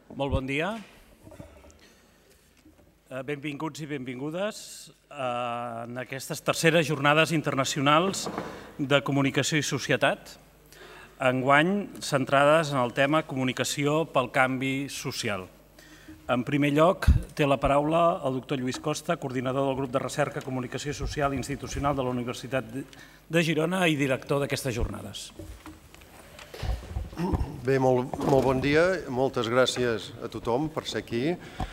Molt bon dia. Benvinguts i benvingudes en aquestes terceres jornades internacionals de comunicació i societat, enguany centrades en el tema comunicació pel canvi social. En primer lloc, té la paraula el doctor Lluís Costa, coordinador del grup de recerca, comunicació social i institucional de la Universitat de Girona i director d'aquestes jornades. Bé, molt bon dia. Moltes gràcies a tothom per ser aquí.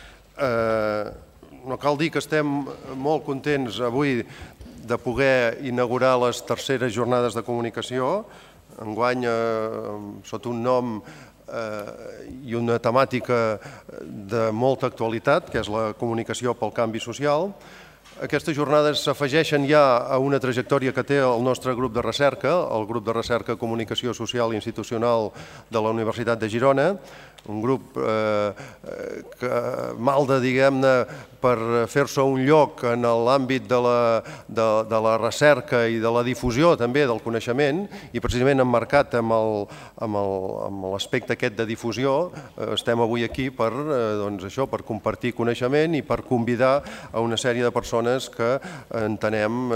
No cal dir que estem molt contents avui de poder inaugurar les terceres jornades de comunicació. Enguany, sota un nom i una temàtica de molta actualitat, que és la comunicació pel canvi social. Aquestes jornades s'afegeixen ja a una trajectòria que té el nostre grup de recerca, el grup de recerca Comunicació Social i Institucional de la Universitat de Girona, un grup que malda, diguem-ne, per fer-se un lloc en l'àmbit de la recerca i de la difusió també del coneixement, i precisament emmarcat amb l'aspecte aquest de difusió, estem avui aquí per compartir coneixement i per convidar a una sèrie de persones que entenem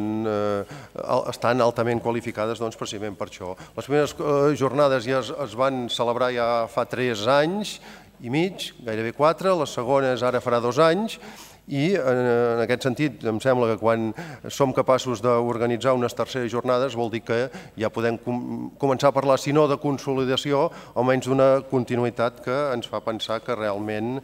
estan altament qualificades precisament per això. Les primeres jornades ja es van celebrar ja fa 3 anys i mig, gairebé 4, les segones ara farà 2 anys, i en aquest sentit em sembla que quan som capaços d'organitzar unes terceres jornades vol dir que ja podem començar a parlar, si no de consolidació, almenys d'una continuïtat que ens fa pensar que realment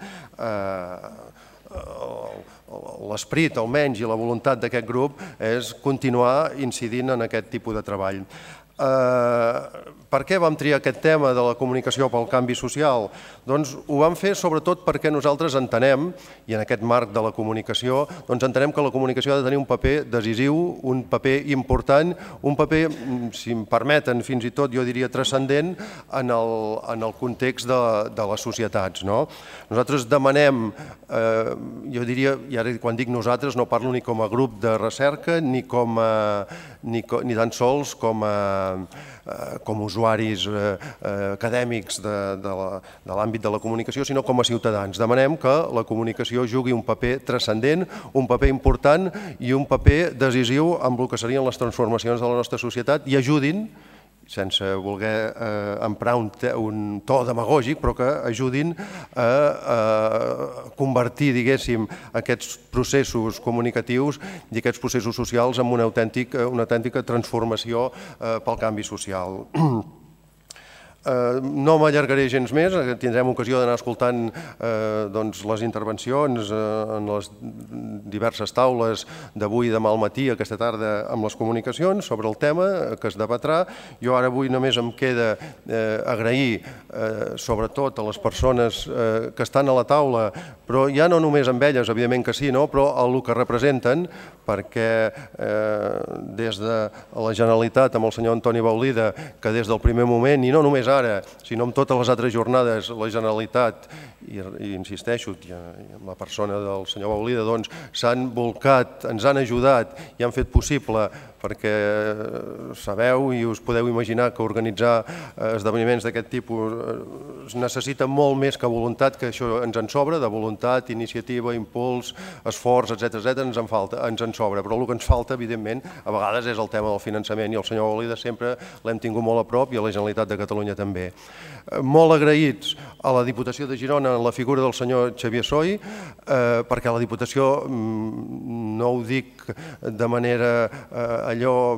l'esperit, almenys, i la voluntat d'aquest grup és continuar incidint en aquest tipus de treball. Per què vam triar aquest tema de la comunicació pel canvi social? Doncs ho vam fer sobretot perquè nosaltres entenem, i en aquest marc de la comunicació, entenem que la comunicació ha de tenir un paper decisiu, un paper important, un paper, si em permeten, fins i tot jo diria transcendent en el context de les societats. Nosaltres demanem, jo diria, i ara quan dic nosaltres no parlo ni com a grup de recerca ni tan sols com a usuaris acadèmics de l'àmbit de la comunicació, sinó com a ciutadans. Demanem que la comunicació jugui un paper transcendent, un paper important i un paper decisiu en el que serien les transformacions de la nostra societat i ajudin, sense voler emprar un to demagògic, però que ajudin a convertir, diguéssim, aquests processos comunicatius i aquests processos socials en una autèntica transformació pel canvi social. No m'allargaré gens més, tindrem ocasió d'anar escoltant les intervencions en les diverses taules d'avui i demà al matí, aquesta tarda, amb les comunicacions sobre el tema que es debatrà. Jo ara avui només em queda agrair sobretot a les persones que estan a la taula, però ja no només amb elles, evidentment que sí, però el que representen, perquè des de la Generalitat, amb el senyor Antoni Baulida, que des del primer moment, i no només ara, sinó en totes les altres jornades, la Generalitat, i insisteixo, amb la persona del senyor Baulida, s'han volcat, ens han ajudat i han fet possible, perquè sabeu i us podeu imaginar que organitzar esdeveniments d'aquest tipus necessita molt més que voluntat, que això ens en sobra, de voluntat, iniciativa, impuls, esforç, etc. ens en sobra, però el que ens falta, evidentment, a vegades és el tema del finançament, i el senyor Baulida sempre l'hem tingut molt a prop i a la Generalitat de Catalunya també. Molt agraïts a la Diputació de Girona en la figura del senyor Xavier Soy, perquè la Diputació, no ho dic de manera allò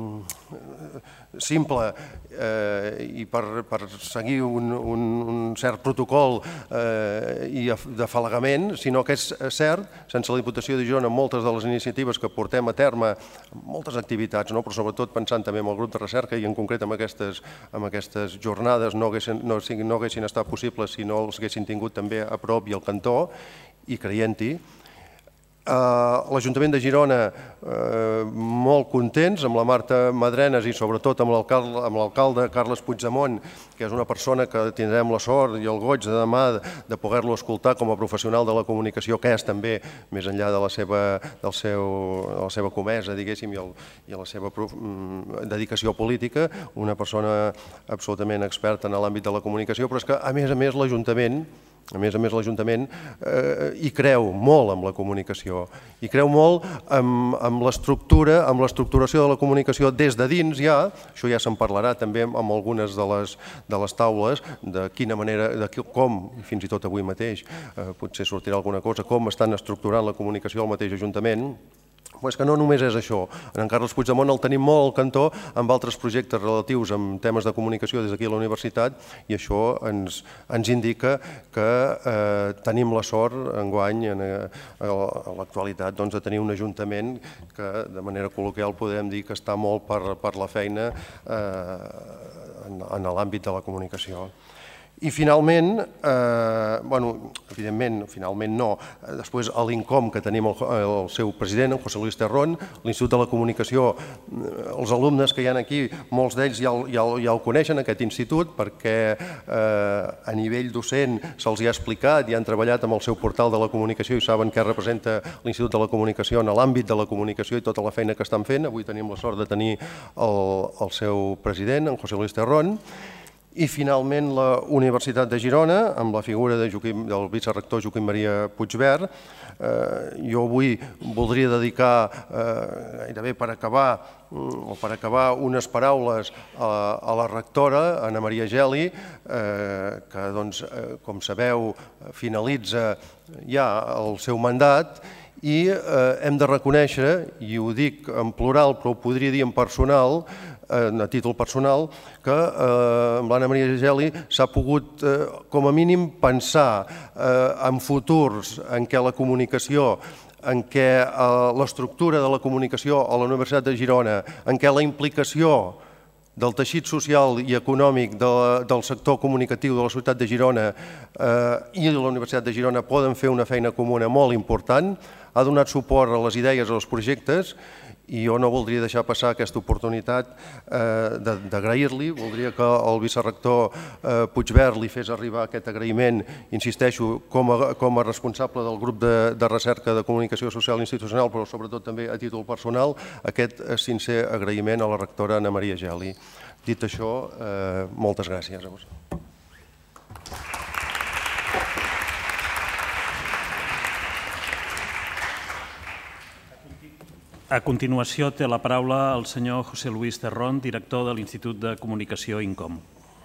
simple i per seguir un cert protocol d'afalagament, sinó que és cert, sense la Diputació de Girona, moltes de les iniciatives que portem a terme, moltes activitats, però sobretot pensant també en el grup de recerca i en concret en aquestes jornades no haguessin estat possibles si no els haguessin tingut també a prop i al cantó i creient-hi. I, per altra banda, també agrair a la Diputació de Girona, a la Generalitat de Catalunya, el suport que ens han donat, perquè, com deia, la comunicació pel canvi social és un L'Ajuntament de Girona molt contents, amb la Marta Madrenas i sobretot amb l'alcalde Carles Puigdemont, que és una persona que tindrem la sort i el goig de demà de poder-lo escoltar com a professional de la comunicació, que és també, més enllà de la seva comesa, diguéssim, i la seva dedicació política, una persona absolutament experta en l'àmbit de la comunicació, però és que, a més l'Ajuntament hi creu molt en la comunicació, hi creu molt amb l'estructura, amb l'estructuració de la comunicació des de dins ja, això ja se'n parlarà també amb algunes de les taules, de quina manera, de com, fins i tot avui mateix, potser sortirà alguna cosa, com estan estructurant la comunicació al mateix Ajuntament. Però és que no només és això. En Carles Puigdemont el tenim molt al cantó amb altres projectes relatius amb temes de comunicació des d'aquí a la universitat i això ens indica que tenim la sort enguany a l'actualitat de tenir un ajuntament que de manera col·loquial podem dir que està molt per la feina en l'àmbit de la comunicació. I finalment, evidentment, finalment no, després a l'INCOM que tenim el seu president, en José Luis Terrón, l'Institut de la Comunicació, els alumnes que hi ha aquí, molts d'ells ja el coneixen, aquest institut, perquè a nivell docent se'ls ha explicat i han treballat amb el seu portal de la comunicació i saben què representa l'Institut de la Comunicació en l'àmbit de la comunicació i tota la feina que estan fent. Avui tenim la sort de tenir el seu president, en José Luis Terrón. I finalment la Universitat de Girona, amb la figura del vicerector Joaquim Maria Puigvert. Jo avui voldria dedicar, gairebé per acabar, unes paraules a la rectora, Anna Maria Geli, que, com sabeu, finalitza ja el seu mandat i hem de reconèixer, i ho dic en plural però ho podria dir en personal, a títol personal, que amb l'Anna Maria Geli s'ha pogut, com a mínim, pensar en futurs en què la comunicació, en què l'estructura de la comunicació a la Universitat de Girona, en què la implicació del teixit social i econòmic del sector comunicatiu de la ciutat de Girona i de la Universitat de Girona poden fer una feina comuna molt important, ha donat suport a les idees, als projectes, i jo no voldria deixar passar aquesta oportunitat d'agrair-li. Voldria que el vicerector Puigvert li fes arribar aquest agraïment, insisteixo, com a responsable del grup de recerca de comunicació social institucional, però sobretot també a títol personal, aquest sincer agraïment a la rectora Anna Maria Geli. Dit això, moltes gràcies a vosaltres. A continuació té la paraula el senyor José Luis Terrón, director de l'Institut de Comunicació INCOM.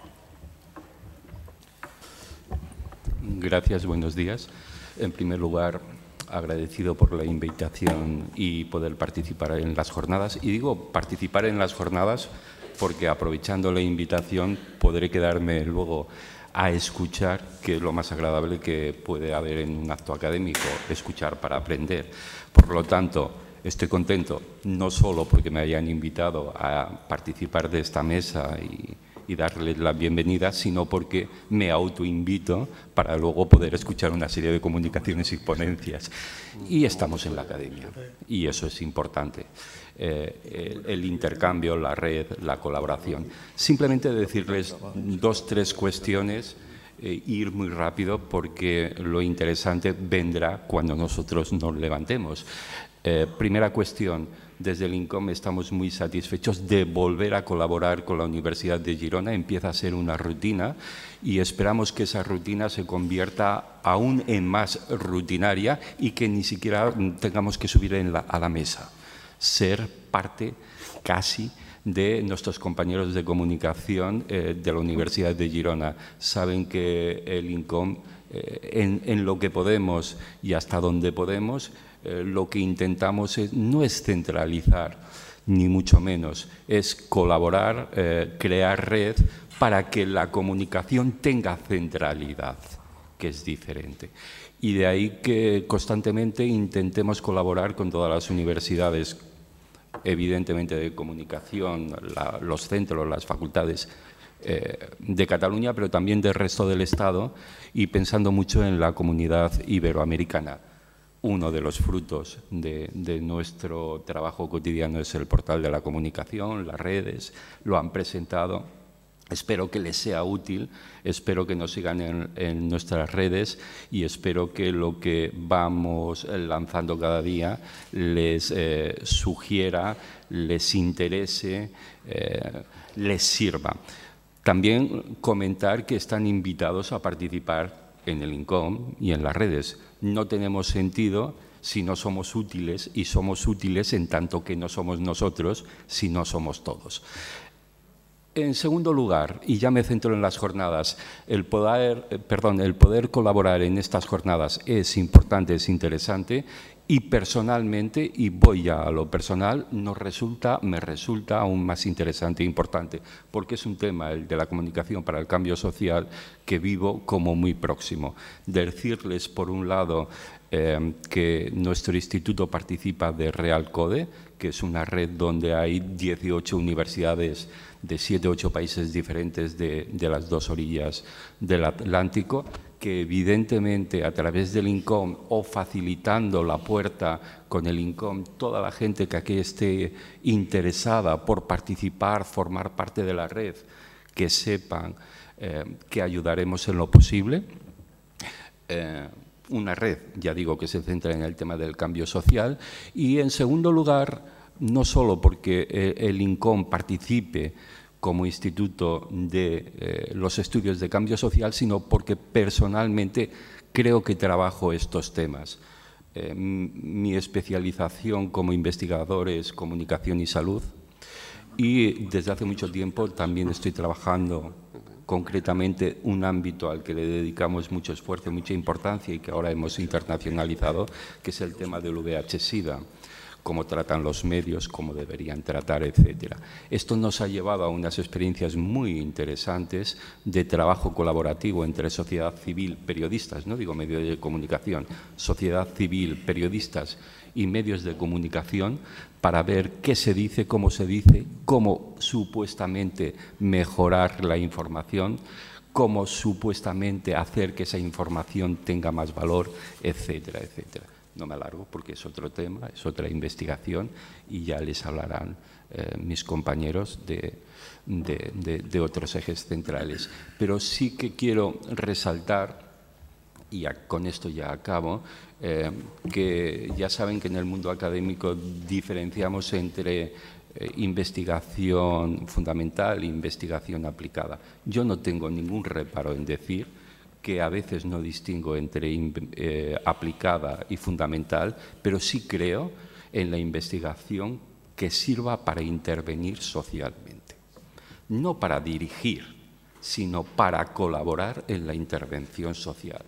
Gracias, buenos días. En primer lugar, agradecido por la invitación y poder participar en las jornadas. Y digo participar en las jornadas porque aprovechando la invitación podré quedarme luego a escuchar, que es lo más agradable que puede haber en un acto académico, escuchar para aprender. Por lo tanto, estoy contento, no solo porque me hayan invitado a participar de esta mesa y darles la bienvenida, sino porque me autoinvito para luego poder escuchar una serie de comunicaciones y ponencias. Y estamos en la academia, y eso es importante. El intercambio, la red, la colaboración. Simplemente decirles 2 o 3 cuestiones, ir muy rápido porque lo interesante vendrá cuando nosotros nos levantemos. Primera cuestión, desde el INCOM estamos muy satisfechos de volver a colaborar con la Universidad de Girona. Empieza a ser una rutina y esperamos que esa rutina se convierta aún en más rutinaria y que ni siquiera tengamos que subir a la mesa. Ser parte casi de nuestros compañeros de comunicación de la Universidad de Girona. Saben que el INCOM, en lo que podemos y hasta donde podemos, lo que intentamos no es centralizar, ni mucho menos, es colaborar, crear red para que la comunicación tenga centralidad, que es diferente. Y de ahí que constantemente intentemos colaborar con todas las universidades, evidentemente de comunicación, los centros, las facultades de Cataluña, pero también del resto del Estado y pensando mucho en la comunidad iberoamericana. uno de los frutos de nuestro trabajo cotidiano es el portal de la comunicación, las redes, lo han presentado. Espero que les sea útil, espero que nos sigan en nuestras redes y espero que lo que vamos lanzando cada día les sugiera, les interese, les sirva. También comentar que están invitados a participar en el INCOM y en las redes. No tenemos sentido si no somos útiles, y somos útiles en tanto que no somos nosotros, si no somos todos. En segundo lugar, y ya me centro en las jornadas, el poder colaborar en estas jornadas es importante, es interesante, y personalmente, y voy ya a lo personal, me resulta aún más interesante e importante, porque es un tema, el de la comunicación para el cambio social, que vivo como muy próximo. Decirles, por un lado, que nuestro instituto participa de Realcode, que es una red donde hay 18 universidades de 7 u 8 países diferentes de las dos orillas del Atlántico, que evidentemente a través del INCOM o facilitando la puerta con el INCOM, toda la gente que aquí esté interesada por participar, formar parte de la red, que sepan que ayudaremos en lo posible. Una red, ya digo, que se centra en el tema del cambio social, y en segundo lugar, no solo porque el INCOM participe como instituto de los estudios de cambio social, sino porque personalmente creo que trabajo estos temas. Mi especialización como investigador es comunicación y salud, y desde hace mucho tiempo también estoy trabajando concretamente un ámbito al que le dedicamos mucho esfuerzo, mucha importancia y que ahora hemos internacionalizado, que es el tema del VIH-Sida, cómo tratan los medios, cómo deberían tratar, etcétera. Esto nos ha llevado a unas experiencias muy interesantes de trabajo colaborativo entre sociedad civil, periodistas, no digo medios de comunicación, sociedad civil, periodistas y medios de comunicación, para ver qué se dice, cómo supuestamente mejorar la información, cómo supuestamente hacer que esa información tenga más valor, etcétera, etcétera. No me alargo porque es otro tema, es otra investigación y ya les hablarán mis compañeros de otros ejes centrales. Pero sí que quiero resaltar, y con esto ya acabo, que ya saben que en el mundo académico diferenciamos entre investigación fundamental e investigación aplicada. Yo no tengo ningún reparo en decir que a veces no distingo entre aplicada y fundamental, pero sí creo en la investigación que sirva para intervenir socialmente. No para dirigir, sino para colaborar en la intervención social.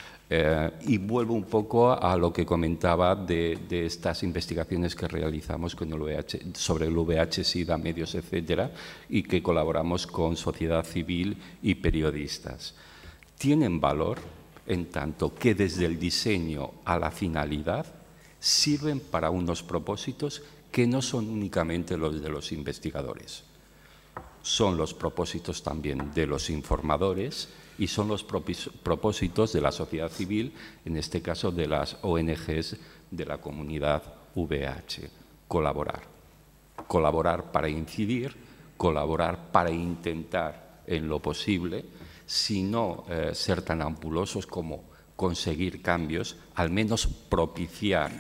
Y vuelvo un poco a lo que comentaba de estas investigaciones que realizamos con sobre el VIH-Sida, medios, etcétera, y que colaboramos con sociedad civil y periodistas. Tienen valor en tanto que desde el diseño a la finalidad sirven para unos propósitos que no son únicamente los de los investigadores. Son los propósitos también de los informadores y son los propósitos de la sociedad civil, en este caso de las ONGs de la comunidad VIH. Colaborar. Colaborar para incidir, colaborar para intentar en lo posible, si no ser tan ampulosos como conseguir cambios, al menos propiciar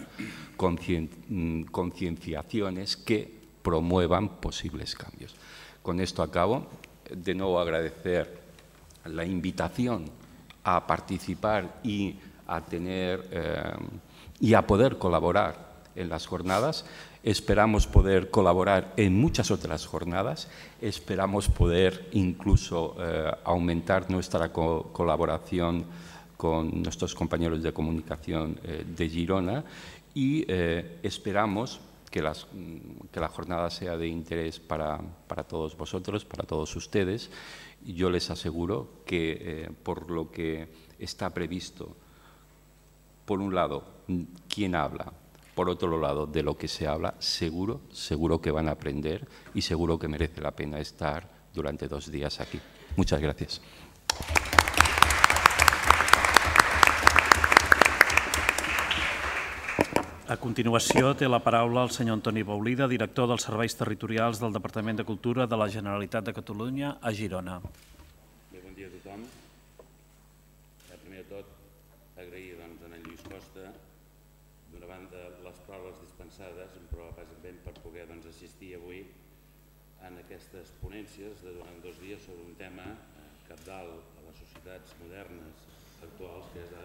concienciaciones que promuevan posibles cambios. Con esto acabo. De nuevo agradecer la invitación a participar y a poder colaborar en las jornadas. Esperamos poder colaborar en muchas otras jornadas, esperamos poder incluso aumentar nuestra colaboración con nuestros compañeros de comunicación de Girona y esperamos que la jornada sea de interés para todos vosotros, para todos ustedes. Yo les aseguro que por lo que está previsto, por un lado, ¿quién habla? Por otro lado, de lo que se habla, seguro que van a aprender y seguro que merece la pena estar durante 2 días aquí. Muchas gracias. A continuació té la paraula el senyor Antoni Baulida, director dels Serveis Territorials del Departament de Cultura de la Generalitat de Catalunya a Girona. Bon dia a tothom. Primer de tot, agrair a en Lluís Costa, d'una banda, les proves dispensades, però bàsicament per poder assistir avui en aquestes ponències de durant 2 dies sobre un tema cabdal a les societats modernes actuals,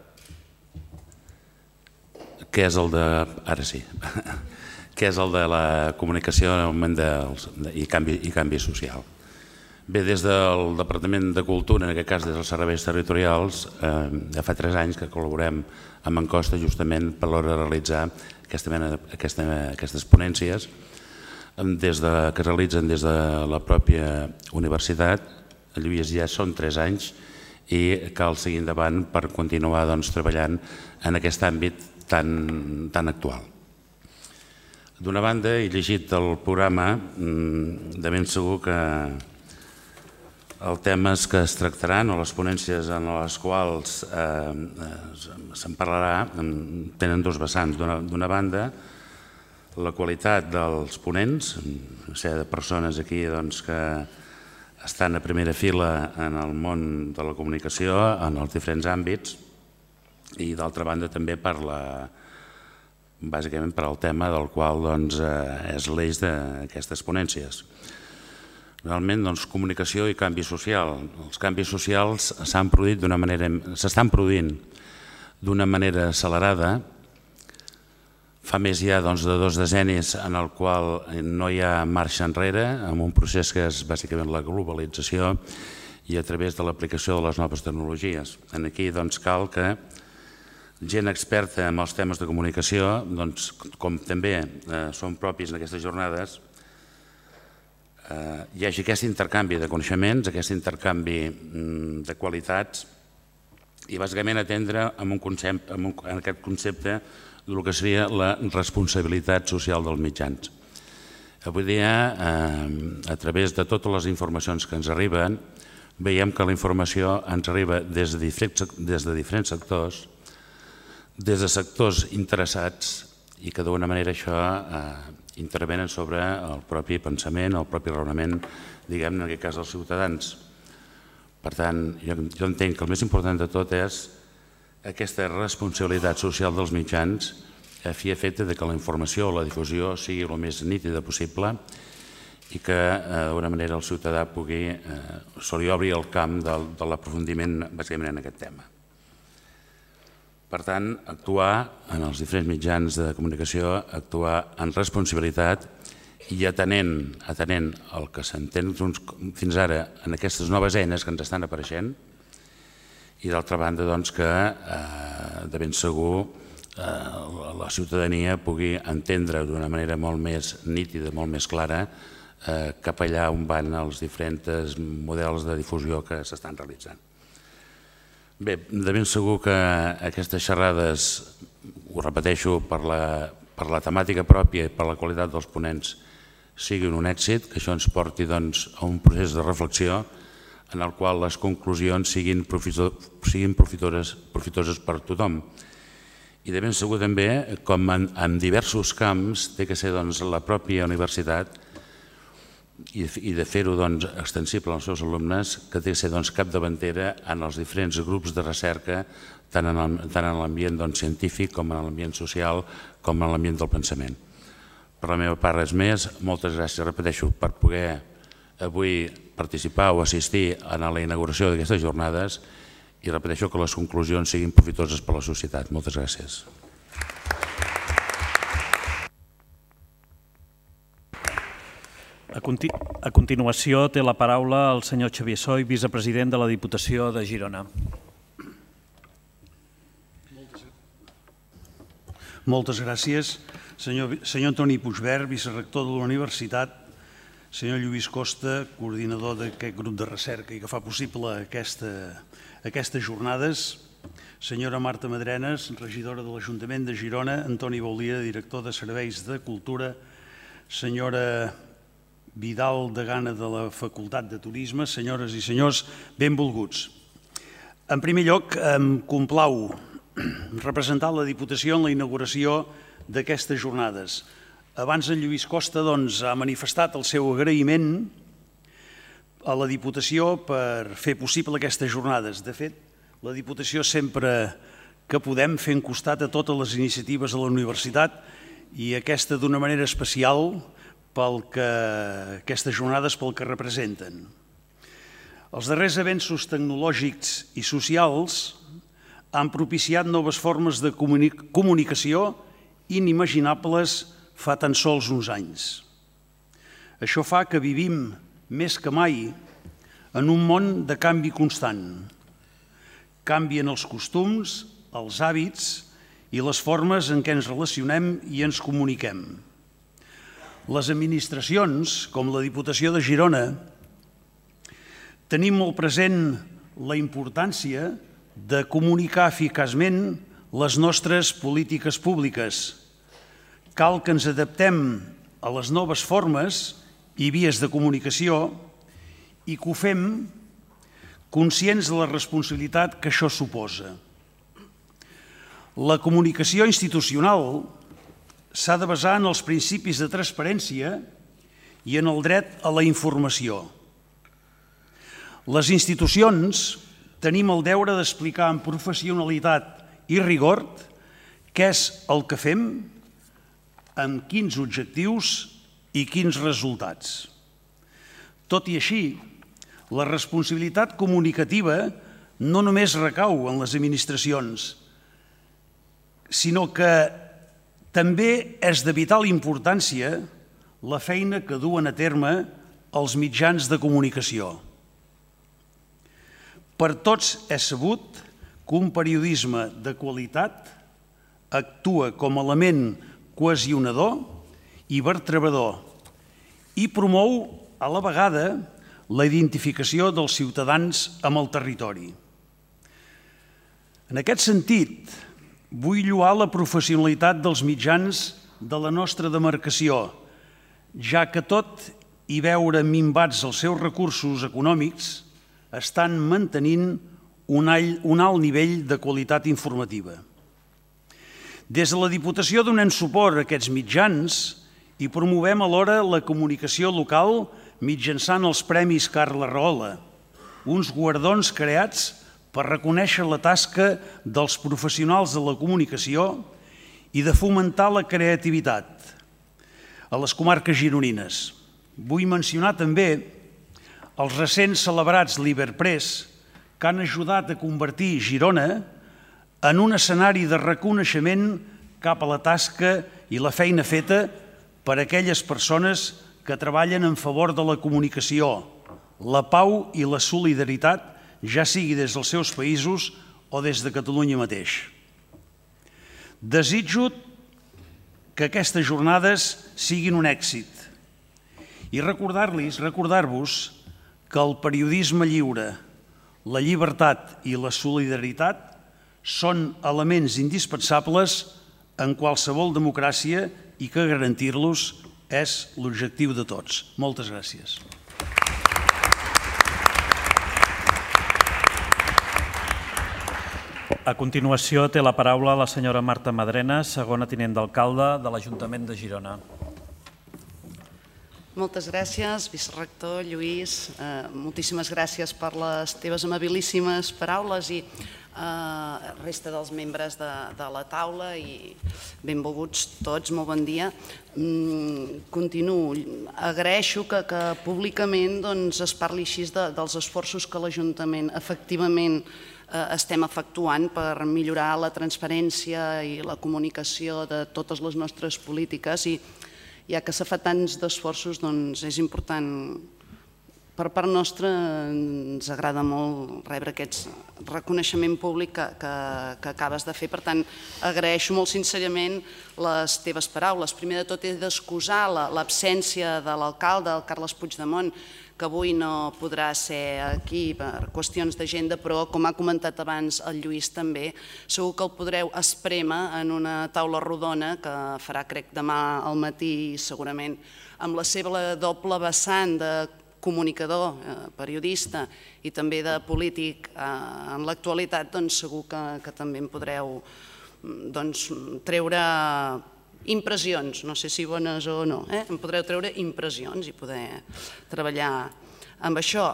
que és el de... Ara sí. Que és el de la comunicació en el moment i canvi social. Bé, des del Departament de Cultura, en aquest cas des dels Serveis Territorials, ja fa 3 anys que col·laborem amb en Costa justament per l'hora de realitzar aquestes ponències que es realitzen des de la pròpia universitat. Lluís, ja són 3 anys i cal seguir endavant per continuar treballant en aquest àmbit tan actual. D'una banda, he llegit el programa, de ben segur que els temes que es tractaran o les ponències en les quals se'n parlarà tenen 2 vessants. D'una banda, la qualitat dels ponents, una sèrie de persones aquí que estan a primera fila en el món de la comunicació, en els diferents àmbits, i d'altra banda també bàsicament per al tema del qual és l'eix d'aquestes ponències. Realment, comunicació i canvi social. Els canvis socials s'estan produint d'una manera accelerada. Fa més ja de 2 decennis en el qual no hi ha marxa enrere, amb un procés que és bàsicament la globalització i a través de l'aplicació de les noves tecnologies. Aquí cal que gent experta en els temes de comunicació, com també són propis en aquestes jornades, hi hagi aquest intercanvi de coneixements, aquest intercanvi de qualitats i bàsicament atendre en aquest concepte del que seria la responsabilitat social dels mitjans. Avui dia, a través de totes les informacions que ens arriben, veiem que la informació ens arriba des de diferents sectors, des de sectors interessats i que d'alguna manera això intervenen sobre el propi pensament, el propi raonament, diguem-ne, en aquest cas dels ciutadans. Per tant, jo entenc que el més important de tot és aquesta responsabilitat social dels mitjans a fi i efecte que la informació o la difusió sigui el més nítida possible i que d'alguna manera el ciutadà se li obri el camp de l'aprofundiment bàsicament en aquest tema. Per tant, actuar en els diferents mitjans de comunicació, actuar en responsabilitat i atenent el que s'entén fins ara en aquestes noves eines que ens estan apareixent i d'altra banda que de ben segur la ciutadania pugui entendre d'una manera molt més nítida, molt més clara cap allà on van els diferents models de difusió que s'estan realitzant. Bé, de ben segur que aquestes xerrades, ho repeteixo, per la temàtica pròpia i per la qualitat dels ponents siguin un èxit, que això ens porti a un procés de reflexió en el qual les conclusions siguin profitoses per tothom. I de ben segur també, com en diversos camps, té que ser la pròpia universitat i de fer-ho extensible als seus alumnes, que té que ser capdavantera en els diferents grups de recerca, tant en l'ambient científic com en l'ambient social com en l'ambient del pensament. Per la meva part res més, moltes gràcies, repeteixo, per poder avui participar o assistir a la inauguració d'aquestes jornades i repeteixo que les conclusions siguin profitoses per a la societat. Moltes gràcies. A continuació té la paraula el senyor Xavier Soy, vicepresident de la Diputació de Girona. Moltes gràcies. Senyor Antoni Puigvert, vicerector de la Universitat, senyor Lluís Costa, coordinador d'aquest grup de recerca i que fa possible aquestes jornades, senyora Marta Madrenes, regidora de l'Ajuntament de Girona, Antoni Baulida, director de Serveis de Cultura, senyora Vidal Degana de la Facultat de Turisme, senyores i senyors, benvolguts. En primer lloc, em complau representar la Diputació en la inauguració d'aquestes jornades. Abans en Lluís Costa ha manifestat el seu agraïment a la Diputació per fer possible aquestes jornades. De fet, la Diputació sempre que podem fem costat a totes les iniciatives de la universitat i aquesta d'una manera especial aquestes jornades pel que representen. Els darrers avenços tecnològics i socials han propiciat noves formes de comunicació inimaginables fa tan sols uns anys. Això fa que vivim més que mai en un món de canvi constant. Canvien els costums, els hàbits i les formes en què ens relacionem i ens comuniquem. Les administracions, com la Diputació de Girona, tenim molt present la importància de comunicar eficaçment les nostres polítiques públiques. Cal que ens adaptem a les noves formes i vies de comunicació i que ho fem conscients de la responsabilitat que això suposa. La comunicació institucional s'ha de basar en els principis de transparència i en el dret a la informació. Les institucions tenim el deure d'explicar amb professionalitat i rigor què és el que fem, amb quins objectius i quins resultats. Tot i així, la responsabilitat comunicativa no només recau en les administracions, sinó que també és de vital importància la feina que duen a terme els mitjans de comunicació. Per tots és sabut que un periodisme de qualitat actua com a element cohesionador i vertebrador i promou a la vegada la identificació dels ciutadans amb el territori. En aquest sentit, vull lloar la professionalitat dels mitjans de la nostra demarcació, ja que tot i veure minvats els seus recursos econòmics, estan mantenint un alt nivell de qualitat informativa. Des de la Diputació donem suport a aquests mitjans i promovem alhora la comunicació local mitjançant els Premis Carles Rahola, uns guardons creats per reconèixer la tasca dels professionals de la comunicació i de fomentar la creativitat a les comarques gironines. Vull mencionar també els recents celebrats Liberpress, que han ajudat a convertir Girona en un escenari de reconeixement cap a la tasca i la feina feta per aquelles persones que treballen en favor de la comunicació, la pau i la solidaritat, ja sigui des dels seus països o des de Catalunya mateix. Desitjo que aquestes jornades siguin un èxit i recordar-vos que el periodisme lliure, la llibertat i la solidaritat són elements indispensables en qualsevol democràcia i que garantir-los és l'objectiu de tots. Moltes gràcies. A continuació té la paraula la senyora Marta Madrena, segona tinent d'alcalde de l'Ajuntament de Girona. Moltes gràcies, vicerector Lluís. Moltíssimes gràcies per les teves amabilíssimes paraules i resta dels membres de la taula i benvolguts tots, molt bon dia. Continuo. Agraeixo que públicament es parli així dels esforços que l'Ajuntament efectivament estem efectuant per millorar la transparència i la comunicació de totes les nostres polítiques i ja que se fa tants d'esforços, és important. Per part nostra ens agrada molt rebre aquest reconeixement públic que acabes de fer. Per tant, agraeixo molt sincerament les teves paraules. Primer de tot he d'excusar l'absència de l'alcalde, el Carles Puigdemont, que avui no podrà ser aquí per qüestions d'agenda, però com ha comentat abans el Lluís també, segur que el podreu esprémer en una taula rodona que farà crec demà al matí segurament amb la seva doble vessant de comunicador, periodista i també de polític en l'actualitat, doncs segur que també en podreu treure impressions, no sé si bones o no, en podreu treure impressions i poder treballar amb això.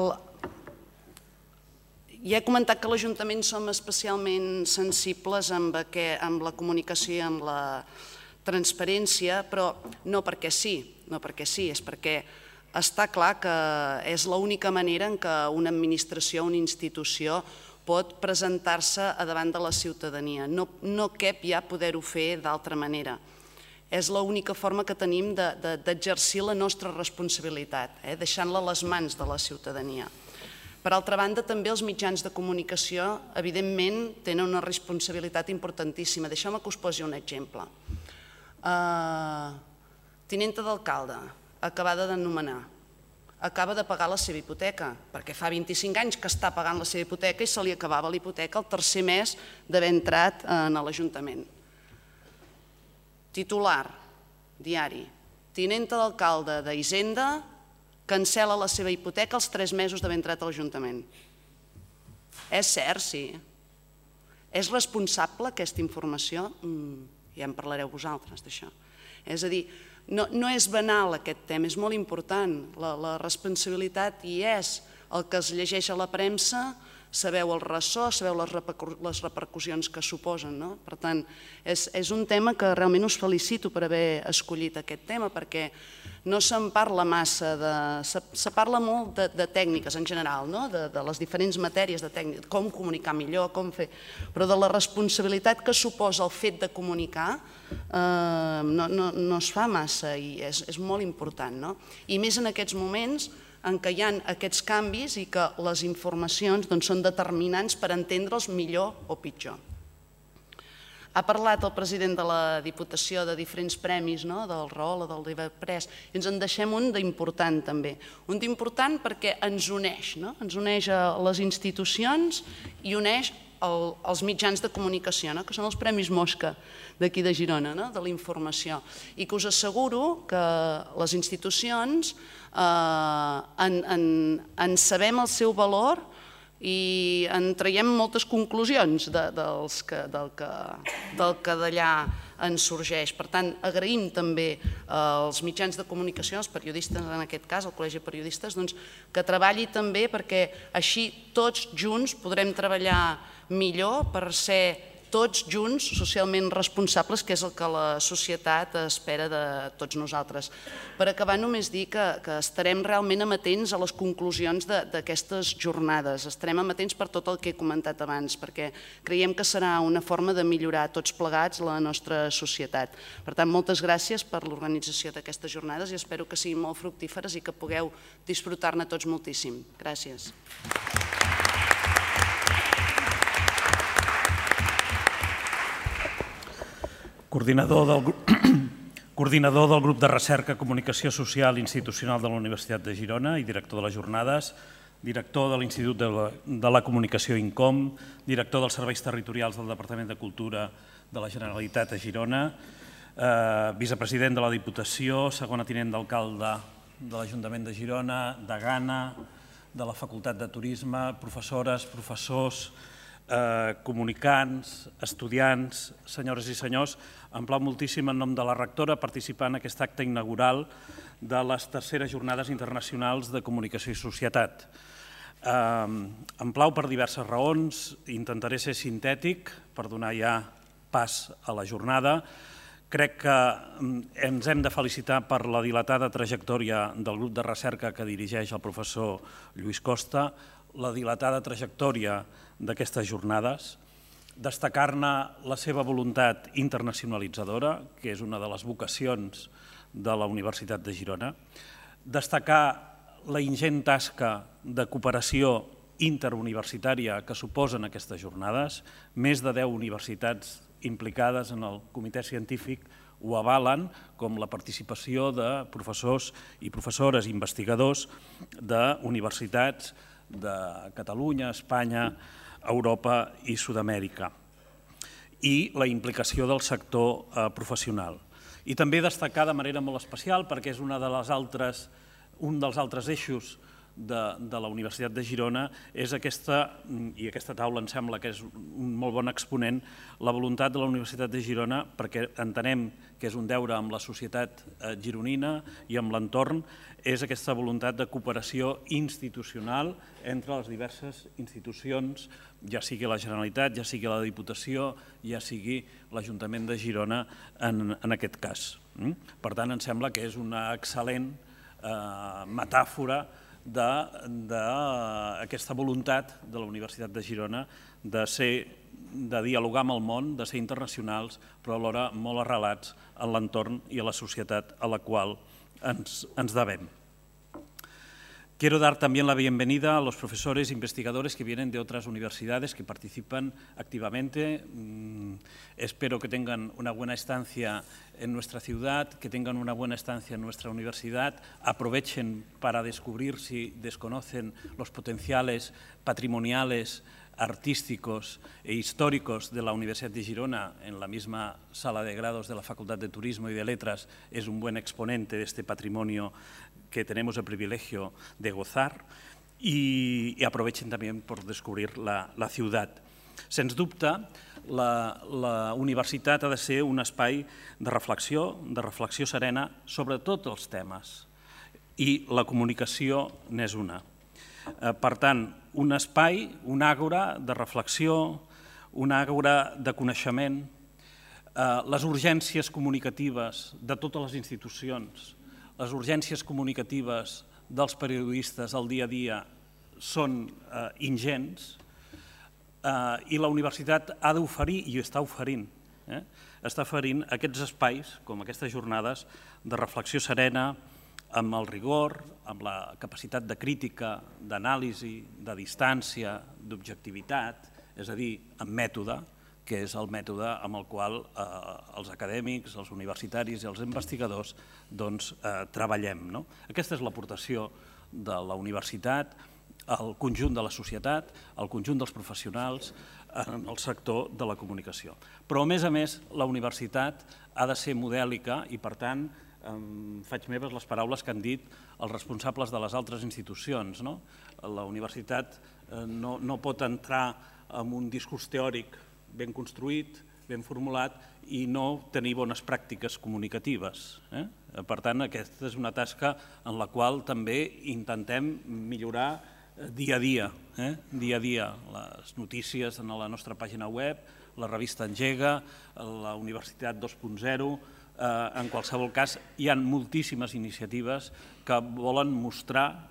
Ja he comentat que a l'Ajuntament som especialment sensibles amb la comunicació i amb la transparència, però no perquè sí, és perquè està clar que és l'única manera en què una administració, una institució pot presentar-se a davant de la ciutadania. No cap ja poder-ho fer d'altra manera. És l'única forma que tenim d'exercir la nostra responsabilitat, deixant-la a les mans de la ciutadania. Per altra banda, també els mitjans de comunicació, evidentment, tenen una responsabilitat importantíssima. Deixeu-me que us posi un exemple. Tinenta d'alcalde, acabada de nomenar, acaba de pagar la seva hipoteca, perquè fa 25 anys que està pagant la seva hipoteca i se li acabava la hipoteca el tercer mes d'haver entrat a l'Ajuntament. Titular, diari, tinenta d'alcalde d'Hisenda cancel·la la seva hipoteca els 3 mesos d'haver entrat a l'Ajuntament. És cert, sí. És responsable aquesta informació? Ja en parlareu vosaltres d'això. És a dir, no és banal aquest tema, és molt important. La responsabilitat hi és. El que es llegeix a la premsa, sabeu el ressò, sabeu les repercussions que suposen. Per tant, és un tema que realment us felicito per haver escollit aquest tema, perquè no se'n parla massa, se parla molt de tècniques en general, de les diferents matèries de tècniques, com comunicar millor, com fer... Però de la responsabilitat que suposa el fet de comunicar no es fa massa i és molt important. I més en aquests moments en què hi ha aquests canvis i que les informacions són determinants per entendre'ls millor o pitjor. Ha parlat el president de la Diputació de diferents premis, del Rahola, del Riverprès, i ens en deixem un d'important també. Un d'important perquè ens uneix a les institucions i uneix els mitjans de comunicació, que són els Premis Mosca d'aquí de Girona, de la informació, i que us asseguro que les institucions en sabem el seu valor i en traiem moltes conclusions del que d'allà ens sorgeix. Per tant, agraïm també als mitjans de comunicació, als periodistes en aquest cas, al Col·legi de Periodistes, que treballi també perquè així tots junts podrem treballar millor per ser tots junts socialment responsables, que és el que la societat espera de tots nosaltres. Per acabar, només dir que estarem realment amatents a les conclusions d'aquestes jornades, estarem amatents per tot el que he comentat abans, perquè creiem que serà una forma de millorar tots plegats la nostra societat. Per tant, moltes gràcies per l'organització d'aquestes jornades i espero que siguin molt fructíferes i que pugueu disfrutar-ne tots moltíssim. Gràcies. Coordinador del grup de recerca, comunicació social i institucional de la Universitat de Girona i director de les jornades, director de l'Institut de la Comunicació INCOM, director dels serveis territorials del Departament de Cultura de la Generalitat de Girona, vicepresident de la Diputació, segona tinent d'alcalde de l'Ajuntament de Girona, degana de la Facultat de Turisme, professores, professors, comunicants, estudiants, senyores i senyors, em plau moltíssim en nom de la rectora participar en aquest acte inaugural de les terceres jornades internacionals de comunicació i societat. Em plau per diverses raons, intentaré ser sintètic per donar ja pas a la jornada. Crec que ens hem de felicitar per la dilatada trajectòria del grup de recerca que dirigeix el professor Lluís Costa, la dilatada trajectòria d'aquestes jornades, destacar-ne la seva voluntat internacionalitzadora, que és una de les vocacions de la Universitat de Girona, destacar la ingent tasca de cooperació interuniversitària que suposen aquestes jornades, més de 10 universitats implicades en el comitè científic ho avalen, com la participació de professors i professores investigadors d'universitats de Catalunya, Espanya, Europa i Sud-amèrica, i la implicació del sector professional. I també destacar de manera molt especial, perquè és una de les altres un dels altres eixos de la Universitat de Girona és aquesta, i aquesta taula em sembla que és un molt bon exponent, la voluntat de la Universitat de Girona, perquè entenem que és un deure amb la societat gironina i amb l'entorn, és aquesta voluntat de cooperació institucional entre les diverses institucions, ja sigui la Generalitat, ja sigui la Diputació, ja sigui l'Ajuntament de Girona en aquest cas. Per tant, em sembla que és una excel·lent metàfora d'aquesta voluntat de la Universitat de Girona de dialogar amb el món, de ser internacionals, però alhora molt arrelats en l'entorn i a la societat a la qual ens devem. Quiero dar también la bienvenida a los profesores e investigadores que vienen de otras universidades que participan activamente. Espero que tengan una buena estancia en nuestra ciudad, que tengan una buena estancia en nuestra universidad, aprovechen para descubrir si desconocen los potenciales patrimoniales, artísticos e históricos de la Universidad de Girona. En la misma sala de grados de la Facultad de Turismo y de Letras es un buen exponente de este patrimonio que tenemos el privilegio de gozar, y aprovechen también por descubrir la ciutat. Sens dubte, la universitat ha de ser un espai de reflexió serena sobre tots els temes, i la comunicació n'és una. Per tant, un espai, un àgora de reflexió, un àgora de coneixement, les urgències comunicatives de totes les institucions, les urgències comunicatives dels periodistes al dia a dia són ingents, i la universitat ha d'oferir, i està oferint aquests espais, com aquestes jornades, de reflexió serena, amb el rigor, amb la capacitat de crítica, d'anàlisi, de distància, d'objectivitat, és a dir, amb mètode, que és el mètode amb el qual els acadèmics, els universitaris i els investigadors treballem. Aquesta és l'aportació de la universitat al conjunt de la societat, al conjunt dels professionals en el sector de la comunicació. Però, a més, la universitat ha de ser modèlica i, per tant, faig meves les paraules que han dit els responsables de les altres institucions. La universitat no pot entrar en un discurs teòric ben construït, ben formulat, i no tenir bones pràctiques comunicatives. Per tant, aquesta és una tasca en la qual també intentem millorar dia a dia. Les notícies en la nostra pàgina web, la revista Engega, la Universitat 2.0, en qualsevol cas, hi ha moltíssimes iniciatives que volen mostrar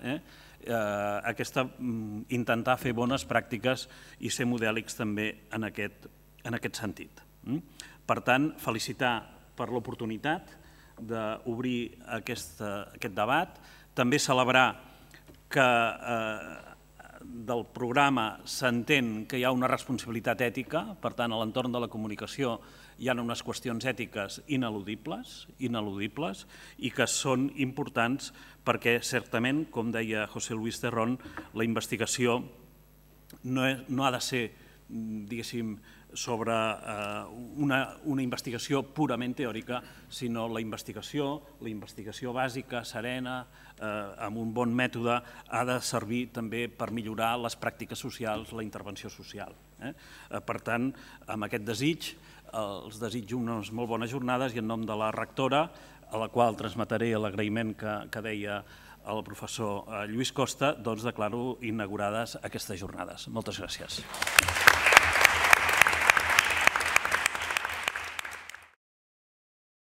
intentar fer bones pràctiques i ser modèlics també en aquest sentit. Per tant, felicitar per l'oportunitat d'obrir aquest debat, també celebrar que del programa s'entén que hi ha una responsabilitat ètica, per tant, a l'entorn de la comunicació hi ha unes qüestions ètiques ineludibles i que són importants perquè, certament, com deia José Luis Terrón, la investigació no ha de ser, diguéssim, sobre una investigació purament teòrica, sinó la investigació bàsica, serena, amb un bon mètode, ha de servir també per millorar les pràctiques socials, la intervenció social. Per tant, amb aquest desig, els desitjo unes molt bones jornades i en nom de la rectora, a la qual transmetré l'agraïment que deia el professor Lluís Costa, doncs declaro inaugurades aquestes jornades. Moltes gràcies.